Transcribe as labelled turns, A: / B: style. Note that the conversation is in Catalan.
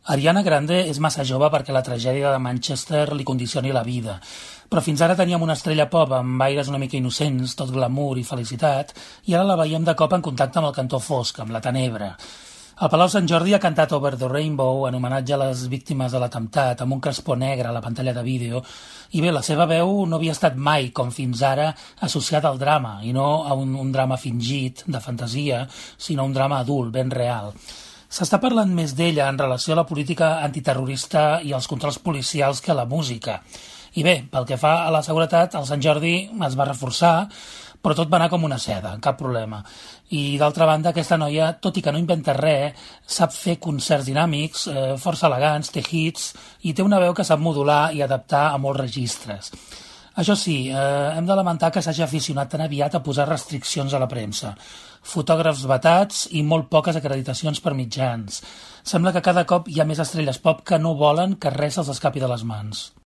A: Ariana Grande és massa jove perquè la tragèdia de Manchester li condicioni la vida, però fins ara teníem una estrella pop amb aires una mica innocents, tot glamour i felicitat, i ara la veiem de cop en contacte amb el cantó fosc, amb la tenebra. El Palau Sant Jordi ha cantat Over the Rainbow en homenatge a les víctimes de l'atemptat, amb un crespó negre a la pantalla de vídeo, i bé, la seva veu no havia estat mai, com fins ara, associat al drama, i no a un drama fingit, de fantasia, sinó un drama adult, ben real. S'està parlant més d'ella en relació a la política antiterrorista i els controls policials que a la música. I bé, pel que fa a la seguretat, el Sant Jordi es va reforçar, però tot va anar com una seda, cap problema. I d'altra banda, aquesta noia, tot i que no inventa res, sap fer concerts dinàmics, força elegants, té hits, i té una veu que sap modular i adaptar a molts registres. Això sí, hem de lamentar que s'hagi aficionat tan aviat a posar restriccions a la premsa. Fotògrafs vetats i molt poques acreditacions per mitjans. Sembla que cada cop hi ha més estrelles pop que no volen que res se'ls escapi de les mans.